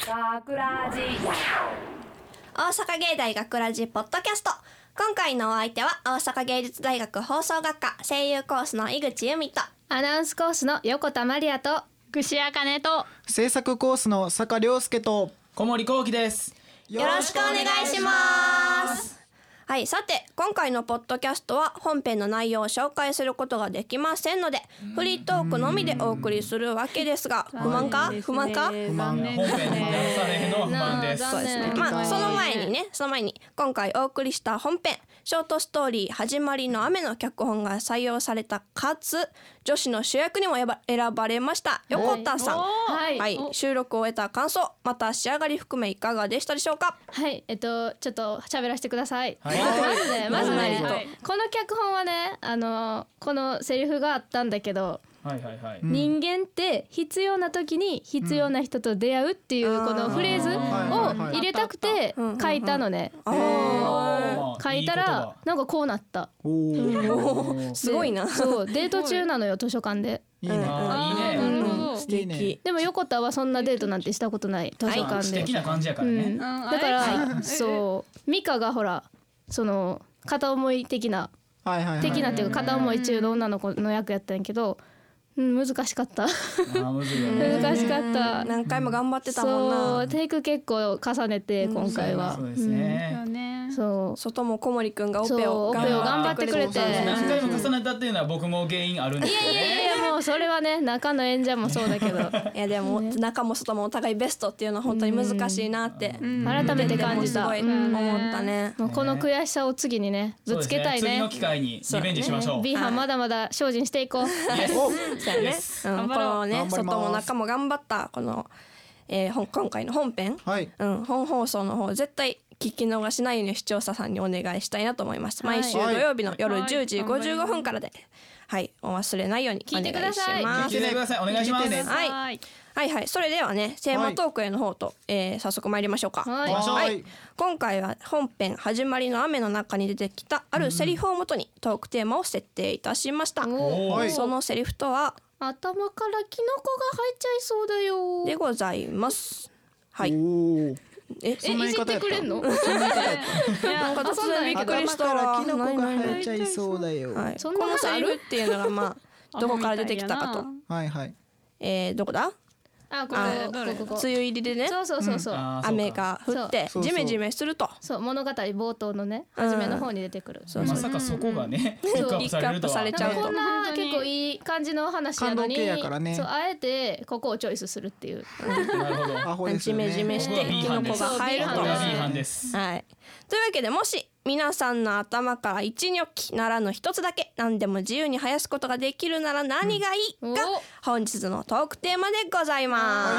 学ラジ大阪芸大学ラジポッドキャスト。今回のお相手は大阪芸術大学放送学科声優コースの井口由美とアナウンスコースの横田真理也と串あかねと制作コースの坂亮介と小森幸喜です。 よろしくお願いします。はい、さて今回のポッドキャストは本編の内容を紹介することができませんのでフリートークのみでお送りするわけですが、不満か不満か不満、本編の流されへんのは不満です。 そうですね。まあその前に今回お送りした本編ショートストーリー始まりの雨の脚本が採用されたかつ女子の主役にも選ばれました横田さん。はい、収録を終えた感想また仕上がり含めいかがでしたでしょうか。 はい、ちょっと喋らせてください。 はい、 まずね、 はい、 この脚本はねこのセリフがあったんだけど、 はいはいはい、 人間って必要な時に必要な人と出会うっていうこのフレーズを入れたくて書いたのね。書いたらなんかこうなった。 すごいな。 そう、デート中なのよ図書館で。 いいね。 素敵。 でも横田はそんなデートなんてしたことない図書館で。 素敵な感じやからね。 だからそうミカがほらその片思い的なっていうか片思い中の女の子の役やったんやけど、難しかった難しかった。 何回も頑張ってたもんな。 そうテイク結構重ねて今回は。 そうですね。 そう外も小森くんがオペを頑張ってくれて何回も重ねたっていうのは僕も原因あるんですよね。 いやもうそれはね中の演者もそうだけどいやでも中も外もお互いベストっていうのは本当に難しいなって改めて感じた。 すごい思ったね。 もうこの悔しさを次にねぶつけたいね。 次の機会にリベンジしましょう。 B 班まだまだ精進していこう。 そうやね。このね外も中も頑張ったこの今回の本編本放送の方絶対聞き逃しないように視聴者さんにお願いしたいなと思います。毎週土曜日の夜10時55分からで、はい、お忘れないようにお願いします。 聞いてください。お願いします。 はいそれではねテーマトークへの方と早速参りましょうか。今回は本編始まりの雨の中に出てきたあるセリフをもとにトークテーマを設定いたしました。そのセリフとは頭からキノコが生えちゃいそうだよでございます。はい。 いじってくれんの？ なんか突然びっくりしたわ。 キノコが生えちゃいそうだよ。 このセリフっていうのがまあどこから出てきたかと。どこだ？ ここ梅雨入りでね。 そう雨が降ってジメジメすると。 そう物語冒頭のね初めの方に出てくる。 まさかそこがねピックアップされるとは。 こんな結構いい感じの話なのにそうあえてここをチョイスするっていう。 なるほど。 ジメジメしてキノコが生えると。 これは B 班です。 はい。というわけでもし皆さんの頭から一ニョッキならぬ一つだけ何でも自由に生やすことができるなら何がいいが本日のトークテーマでございます。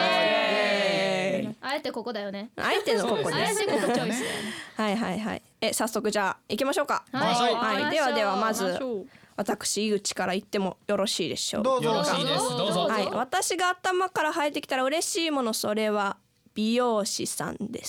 あえてここだよね。 あえてのここです。 あえてここチョイス。 はい早速じゃあ行きましょうか。ではまず私井口から言ってもよろしいでしょうか。 よろしいです。どうぞ。 私が頭から生えてきたら嬉しいものそれは美容師さんです。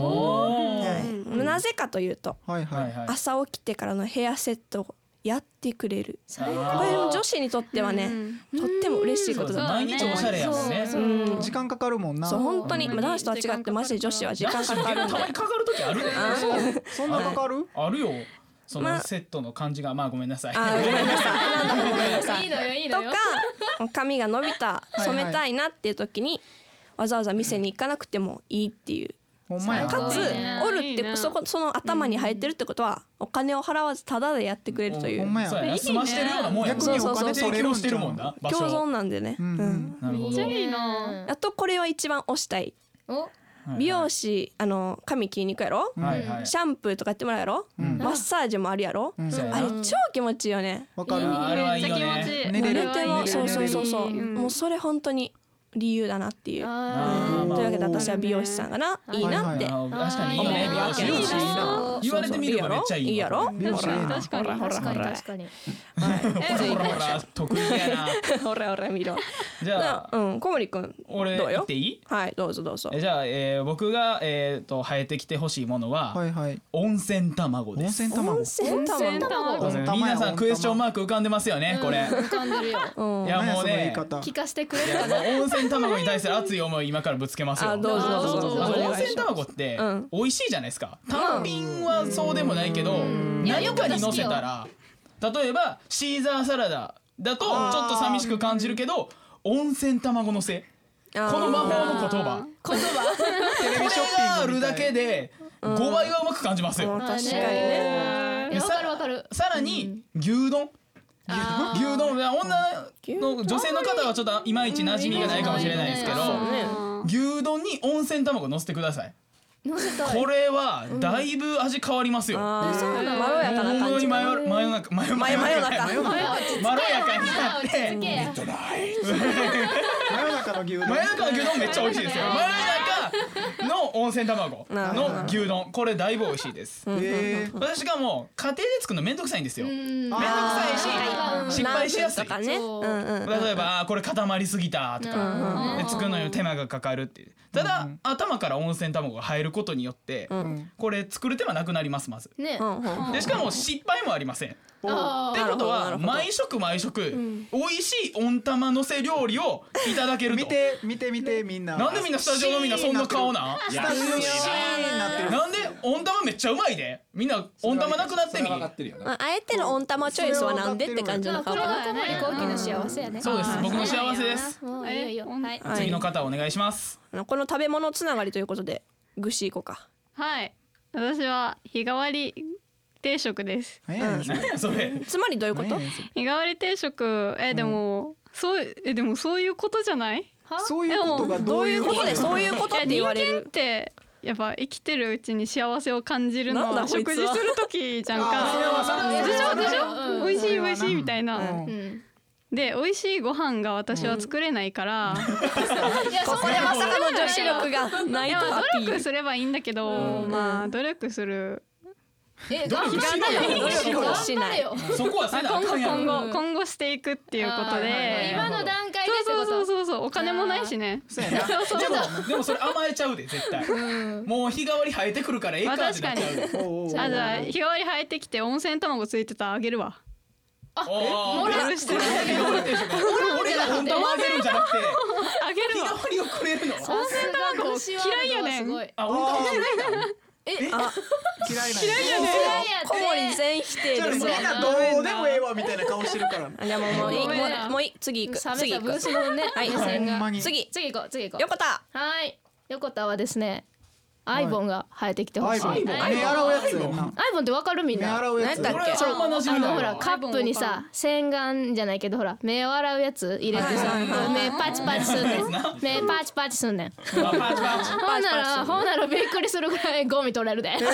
なぜかというと、朝起きてからのヘアセットをやってくれる。これも女子にとってはね、とっても嬉しいことだ。 毎日おしゃれやもんね。 時間かかるもんな。 そう本当に男子とは違ってマジで女子は時間かかるんで。 たまにかかる時あるね。 そんなかかる？ あるよ。そのセットの感じがごめんなさい。 ごめんなさい。 いいのよ。 とか髪が伸びた染めたいなっていう時に。わざわざ店に行かなくてもいいっていう。かつおるってその頭に生えてるってことはお金を払わずタダでやってくれるという。 済ましてるようなもんや。 逆にお金提供してるもんな。 共存なんでね。 なるほど。 あとこれは一番推したい。美容師髪切りに行くやろ。シャンプーとかやってもらうやろ。マッサージもあるやろ。あれ超気持ちいいよね。 わかる。 あれはいいよね。 寝れる。 そうもうそれ本当に理由だなっていう。というわけで私は美容師さんがいいなって。 確かにいいよね。美容師いいな。言われてみればめっちゃいい。 いいやろ。 確かに。 得意やな。 ほら見ろ。 じゃあ小森くん俺どうよ。 言っていい？ はいどうぞ。 じゃあ僕が生えてきてほしいものは温泉卵です。 温泉卵。 皆さんクエスチョンマーク浮かんでますよねこれ。 浮かんでるよ。 いやもうね聞かせてくれるかな。 温泉泉卵に対する熱い思い今からぶつけますよ。 どうぞどうぞ。 温泉卵って美味しいじゃないですか。単品はそうでもないけど、何かに乗せたら、例えばシーザーサラダだとちょっと寂しく感じるけど、温泉卵のせ、この魔法の言葉これがあるだけで5倍はうまく感じますよ。 確かにね。 わかる。 さらに牛丼、牛丼、女の女性の方はちょっといまいち馴染みがないかもしれないですけど、牛丼に温泉卵乗せてください。これはだいぶ味変わりますよ。 まろやかな感じ。 まろやかになって、真夜中の牛丼めっちゃ美味しいですよ。真夜中の温泉卵の牛丼、これだいぶ美味しいです。私がもう家庭で作るのめんどくさいんですよ。めんどくさいし失敗しやすい。例えばこれ固まりすぎたとか作るのに手間がかかるっていう。ただ頭から温泉卵が入ることによってこれ作る手間なくなります。まずでしかも失敗もありません。ってことは毎食美味しい温玉のせ料理をいただけると。 見てみんな。 なんでみんなスタジオのみんなそんな顔なん？なんで温玉めっちゃうまいで。みんな温玉なくなってみ。 あえての温玉チョイスはなんでって感じの顔。 これが小森後期の幸せやね。 そうです、僕の幸せです。次の方お願いします。 この食べ物つながりということでグッシー行こうか。 はい、私は日替わり定食です。 それつまりどういうこと？ 日替わり定食でもそういうことじゃない？ そういうことがどういうことでそういうことって言われる。 人間ってやっぱ生きてるうちに幸せを感じるのは食事する時じゃんか。でしょ美味しいみたいな。で美味しいご飯が私は作れないから、 ここでまさかの女子力がないとアピール。 努力すればいいんだけど、まあ努力する努力しない。 そこは今後していくっていうことで、 今の段階でってこと。 そうお金もないしね。 でもそれ甘えちゃうで絶対。もう日替わり生えてくるからええかってなっちゃうで。 じゃあ日替わり生えてきて温泉卵ついてたらあげるわ。 俺が温玉あげるんじゃなくてあげるわ。 日替わりをくれるの。 温泉卵嫌いやねん。 温玉嫌いなの？ 嫌いやね。 小森全否定ですわ。 みんなどうでもええわみたいな顔してるから。 いやもういい次行く。次行く。次行こう。横田。 はい。横田はですね、アイボンが生えてきてほしい。 目洗うやつ。アイボンってわかるみんな？ 目洗うやつ。 何だっけ？ ほらカップにさ洗顔じゃないけどほら目を洗うやつ入れてさ目パチパチすんねん。目パチパチすんねん。ほんならびっくりするぐらいゴミ取れるで。 なんでちょ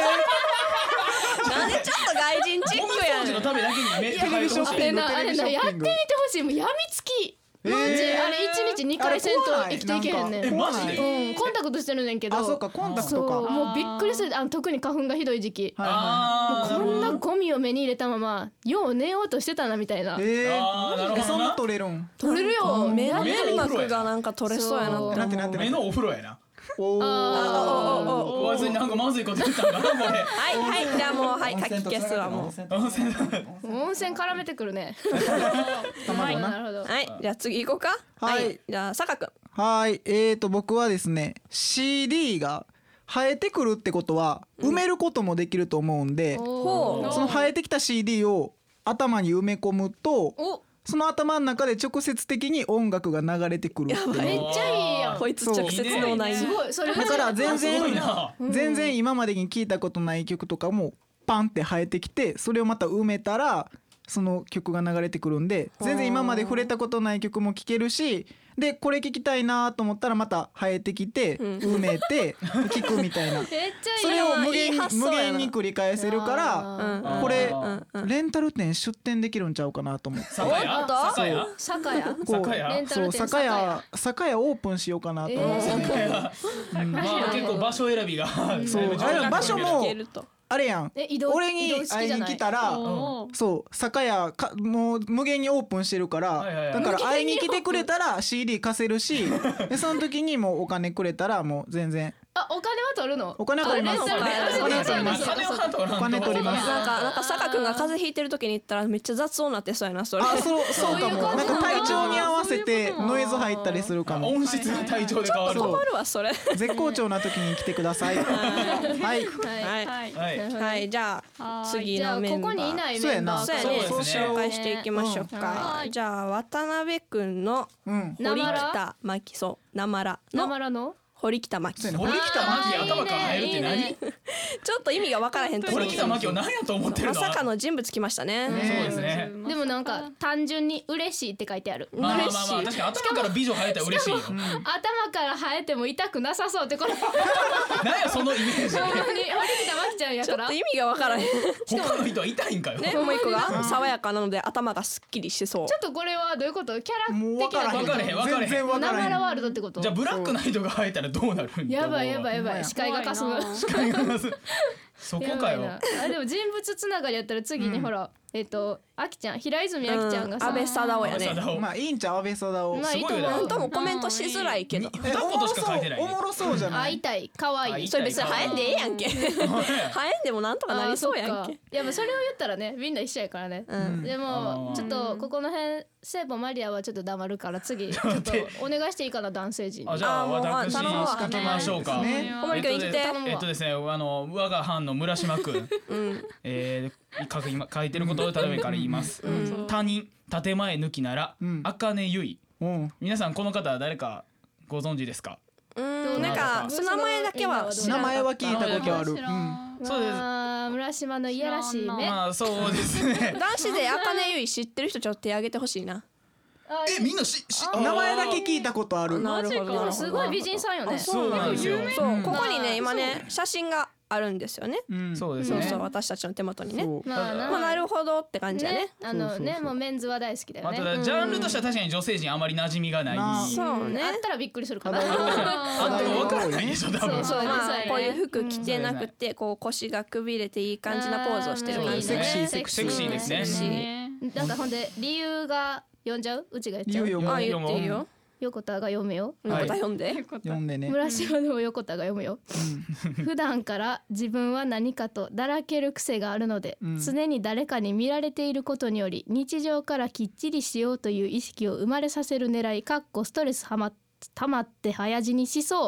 っと外人チックやねん。 のためだけに目って生えてほしい。 あれなやってみてほしい。もうやみつき。マジあれ1日2回せんと生きていけへんねん。 マジで？ コンタクトしてるねんけど。 あ、そうかコンタクトか。 もうびっくりする。特に花粉がひどい時期。もうこんなゴミを目に入れたままよう寝ようとしてたなみたいな。 そんな取れるん？ 取れるよ。 目膜がなんか取れそうやなって。 なんて目のお風呂やな。 おわずになんかまずいこと言ったんかなこれ。 はいじゃあもうはい書き消すわもう。 温泉絡めてくるね。なるほど。 はいじゃあ次行こうか。はいじゃあ坂くん。 はい、僕はですね CD が生えてくるってことは埋めることもできると思うんで、その生えてきた CD を頭に埋め込むとその頭の中で直接的に音楽が流れてくるっていう。 めっちゃいいやん。 こいつ直接のない。 すごい。それだから全然今までに聞いたことない曲とかもパンって生えてきてそれをまた埋めたらその曲が流れてくるんで全然今まで触れたことない曲も聴けるしでこれ聴きたいなと思ったらまた生えてきて埋めて聴くみたいなそれを無限に繰り返せるからこれレンタル店出店できるんちゃうかなと思って。 酒屋オープンしようかなと思って。 まあ結構場所選びが場所もあれやん俺に会いに来たらそう酒屋もう無限にオープンしてるからだから会いに来てくれたら CD 貸せるしその時にもうお金くれたらもう全然お金は取るの？ お金は取ります。お金取ります。 なんか坂君が風邪ひいてる時に言ったらめっちゃ雑音なってそうやなそれ。 そうかも。なんか体調に合わせてノイズ入ったりするかも。 音質が体調で変わる。 困るわそれ。 絶好調な時に来てください。 はいじゃあ次のメンバー。 ここにいないメンバーそう紹介していきましょうか。じゃあ渡辺君の堀北真希そうなまらの堀北真希。 堀北真希頭から入るって何？ ちょっと意味が分からへんと。 堀北真希を何やと思ってるの？ まさかの人物来ましたね。 そうですね。 でもなんか単純に嬉しいって書いてある。 まあ確かに頭から美女生えたら嬉しいよ。 頭から生えても痛くなさそうってこれ。 何やそのイメージ。 堀北真希ちゃんやから。 ちょっと意味が分からへん。 他の人は痛いんかよ。 ねもう一個が爽やかなので頭がすっきりしそう。 ちょっとこれはどういうこと？キャラ的なこと。 分かれへん。 全然分からへん。 なまらワールドってこと？ じゃあブラックな人が生えたらどうなるん？ やばい視界がかすむ。 そこかよ。 でも人物つながりやったら次にほらあきちゃん平泉あきちゃんがさ安倍貞夫やね。 まあいいんちゃう安倍貞夫。 まあいいと思う。 本当もコメントしづらいけど。 二言しか書いてない。 おもろそうじゃない。 会いたい可愛い。 それ別に生えんでええやんけ。生えんでもなんとかなりそうやんけ。 いやそれを言ったらねみんな一緒やからね。でもちょっとここの辺聖母マリアはちょっと黙るから次ちょっとお願いしていいかな男性陣。 じゃあ私書きましょうか。 小森君生きて。 ですね我が藩の村島君書いてることを例えばから言います。他人建前抜きなら茜結衣。皆さんこの方は誰かご存知ですか？ なんかその名前だけは名前は聞いたことある。 そうです。 村島のいやらしいね。 まあそうですね。 男子で茜結衣知ってる人ちょっと手挙げてほしいな。 みんな名前だけ聞いたことある。 なるほど。 すごい美人さんよね。 そうなんですよ。 そうここにね今ね写真があるんですよね。 そうですね。 そう私たちの手元にね。 まあなるほどって感じだね。 もうメンズは大好きだよね。 ジャンルとしては確かに女性陣あまり馴染みがない。 そうね。 あったらびっくりするかな。 あっても分からないでしょ多分。 そうまあこういう服着てなくてこう腰がくびれていい感じなポーズをしてる感じ。 セクシーですね。 なんかほんで理由が読んじゃう？うちが言っちゃう。 言っていいよ。 横田が読むよ。 横田読んでね。 村島の横田が読むよ。普段から自分は何かとだらける癖があるので、常に誰かに見られていることにより日常からきっちりしようという意識を生まれさせる狙いストレス溜まって早死にしそう。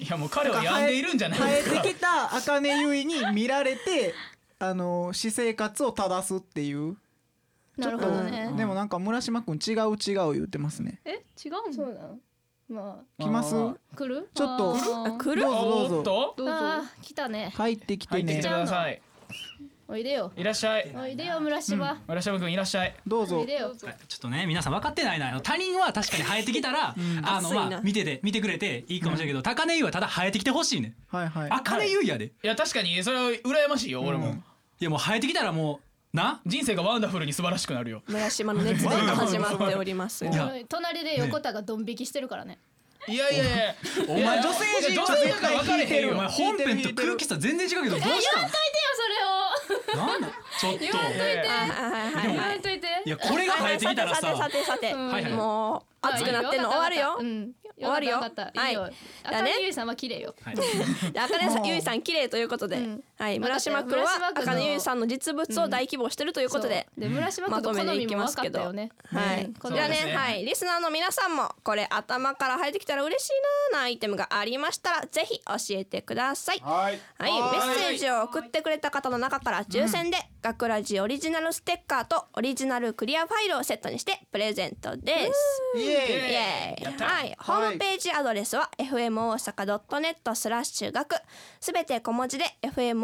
いやもう彼は病んでいるんじゃないですか。 生えてきた茜結衣に見られて私生活を正すっていう。 なるほどね。 でもなんか村島くん違う言ってますね。 違うの？ そうなの。まあ来ます？ 来る？ ちょっと来る？ どうぞ。 来たね。 入ってきてね。 入ってきてください。 おいでよ。 いらっしゃい。 おいでよ村島。 村島くんいらっしゃい。 どうぞ。 ちょっとね皆さん分かってないな。他人は確かに生えてきたらまあ見てくれていいかもしれないけど高根優はただ生えてきてほしいね。茜優やで。いや確かにそれは羨ましいよ俺も。 いやもう生えてきたらもう。 人生がワンダフルに素晴らしくなるよ。 村島の熱伝が始まっております。 隣で横田がドン引きしてるからね。 いやお前女性陣は絶対分かれへんよ。 お前本編と空気差全然違うけどどうしたん？ 言わんといてよそれを。 なんだちょっと言わんといて。 いやこれが生えてきたらささてもう熱くなってんの終わるよ。終わるよ。 はい。茜結衣さんは綺麗よ。 茜結衣さん綺麗ということで、はい村島くんは茜結衣さんの実物を大希望してるということで、 村島くんの好みも分かったよね。 はい。じゃあねはいリスナーの皆さんもこれ頭から生えてきたら嬉しいなアイテムがありましたらぜひ教えてください。はいメッセージを送ってくれた方の中から抽選で学ラジオリジナルステッカーとオリジナルクリアファイルをセットにしてプレゼントです。イエーイ。はいホームページアドレスは fmosaka.net/学すべて小文字で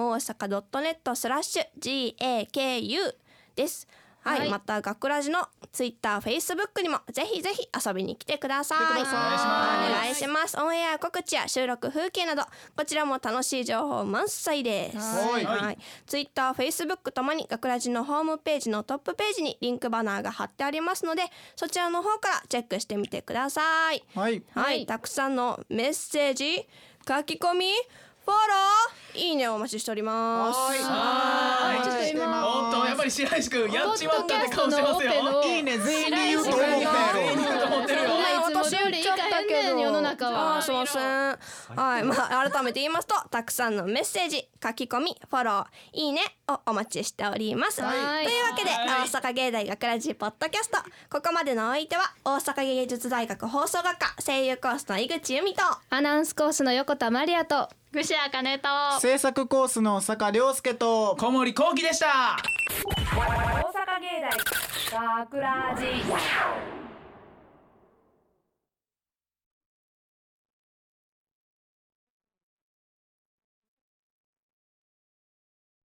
fmosaka.net/gaku です。はい、また学ラジのツイッター、フェイスブックにもぜひぜひ遊びに来てください。お願いします。オンエア告知や収録風景などこちらも楽しい情報満載です。はい、ツイッター、フェイスブックともに学ラジのホームページのトップページにリンクバナーが貼ってありますのでそちらの方からチェックしてみてください。はい、たくさんのメッセージ、書き込み、フォロー、いいねをお待ちしております。 おっとやっぱり白石くんやっちまったって顔してますよ。 いいね全員理由と思ってる。 いつもよりいかへんねん世の中は。 すいません。はい、まあ改めて言いますと、たくさんのメッセージ、書き込み、フォロー、いいねをお待ちしております。というわけで、大阪芸大学ラジポッドキャスト、ここまでのお相手は大阪芸術大学放送学科声優コースの井口由美とアナウンスコースの横田真理也とぐしあかねと制作コースの坂亮介と小森幸喜でした。 大阪芸大学ラジ